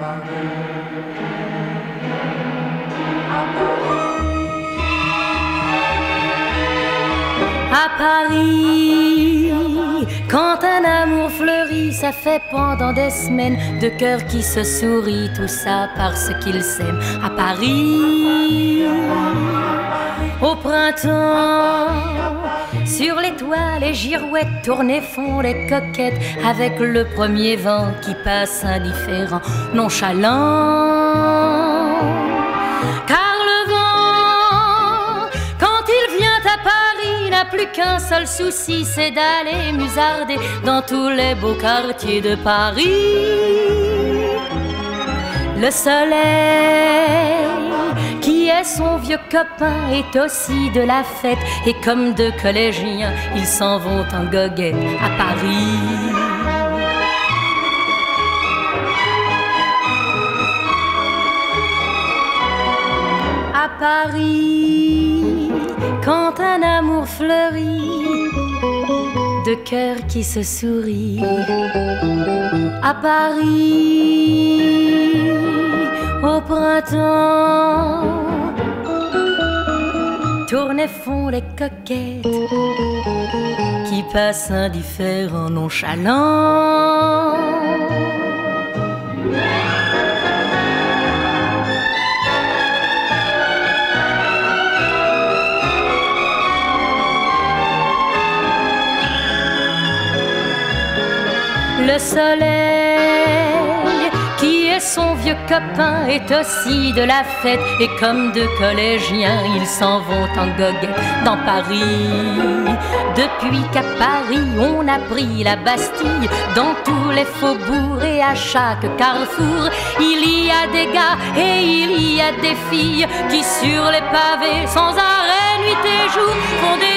À Paris, quand un amour fleurit, ça fait pendant des semaines deux cœurs qui se sourient, tout ça parce qu'ils s'aiment. À Paris, au printemps, sur les toits, les girouettes tournent et font les coquettes avec le premier vent qui passe indifférent, nonchalant. Car le vent, quand il vient à Paris, n'a plus qu'un seul souci, c'est d'aller musarder dans tous les beaux quartiers de Paris. Le soleil, qui est son vieux copain, est aussi de la fête. Et comme deux collégiens, ils s'en vont en goguette à Paris. À Paris, quand un amour fleurit, deux cœurs qui se sourient. À Paris, au printemps, tournent et font les coquettes qui passent indifférents, nonchalants. Le soleil, qui est son vieux copain, est aussi de la fête. Et comme deux collégiens, ils s'en vont en goguette dans Paris. Depuis qu'à Paris, on a pris la Bastille, dans tous les faubourgs et à chaque carrefour, il y a des gars et il y a des filles qui sur les pavés, sans arrêt nuit et jour, font des